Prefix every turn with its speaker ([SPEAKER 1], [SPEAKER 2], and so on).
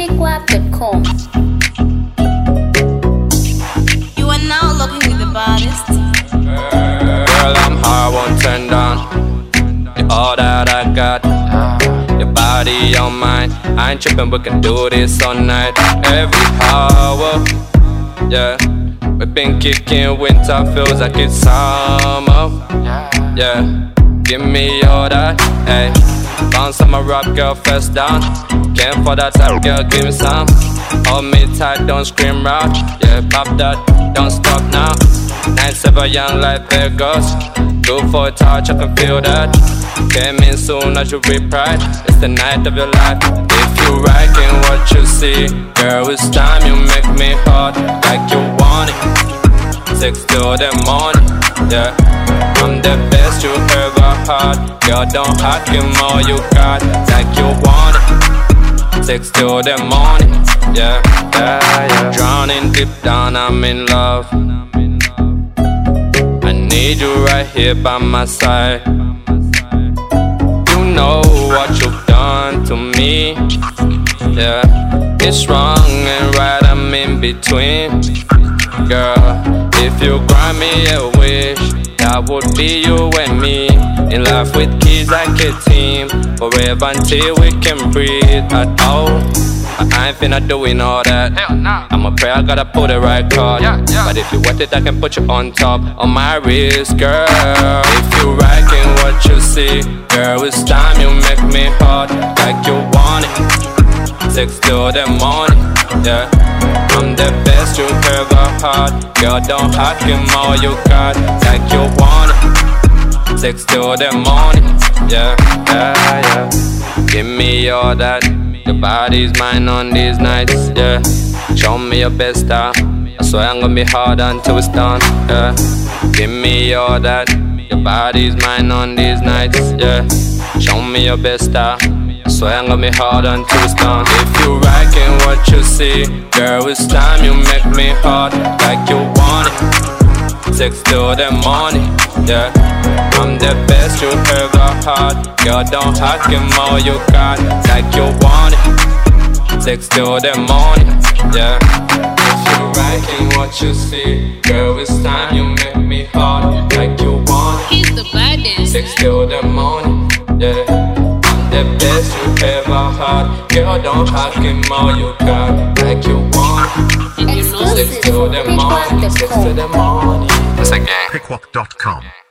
[SPEAKER 1] musicwap.com.
[SPEAKER 2] You are now looking with the baddest.
[SPEAKER 3] Girl, I'm hard, won't turn down. You're all that I got. Your body on mine. I ain't tripping, we can do this all night. Every hour, yeah. We've been kicking, winter feels like it's summer. Yeah, give me all that, ayy. Bounce on my rap, girl, first down. Can't for that type, girl, give me some. Hold me tight, don't scream out. Yeah, pop that, don't stop now. 9-7 young like Vegas. Go for a touch, I can feel that. Came in soon as you pride. It's the night of your life. If you liking what you see, girl, it's time you make me hot like you want it. 6 till the morning, yeah. I'm the best you ever had. Girl, don't hack him all you got like you want it. 6 till the morning, yeah, yeah, yeah. Drowning deep down, I'm in love. I need you right here by my side. You know what you've done to me, yeah. It's wrong and right, I'm in between. Girl, if you grant me a wish, that would be you and me. In life with kids like a team, forever until we can breathe at all. I ain't finna doing all that. I'm a prayer, I gotta put the right card. But if you want it, I can put you on top, on my wrist, girl. If you liking what you see, girl, it's time you make me hot like you want it. 6 till the morning, yeah. I'm the best you ever had. Girl, don't hack him all you got like you want it. 6 till the morning, yeah, yeah, yeah. Give me all that. Your body's mine on these nights, yeah. Show me your best style. I swear I'm gonna be hard until it's done, yeah. Give me all that. Your body's mine on these nights, yeah. Show me your best style. I swear I'm gonna be hard until it's done. If you liking what you see, girl, it's time you make me hot like you want it. 6 till the morning, yeah. I'm the best you ever had. Girl, don't hack him all you got like you want it. 6 till the morning, yeah. If you liking what you see, girl, it's time you make me hot like you want it.
[SPEAKER 2] He's the baddest.
[SPEAKER 3] 6 till the morning, yeah. The best you ever had. Girl, don't hack him all you got like you want.
[SPEAKER 1] Exclusive.
[SPEAKER 3] 6 till the morning, 6 till the morning. It's a gang.
[SPEAKER 4] Pickwalk.com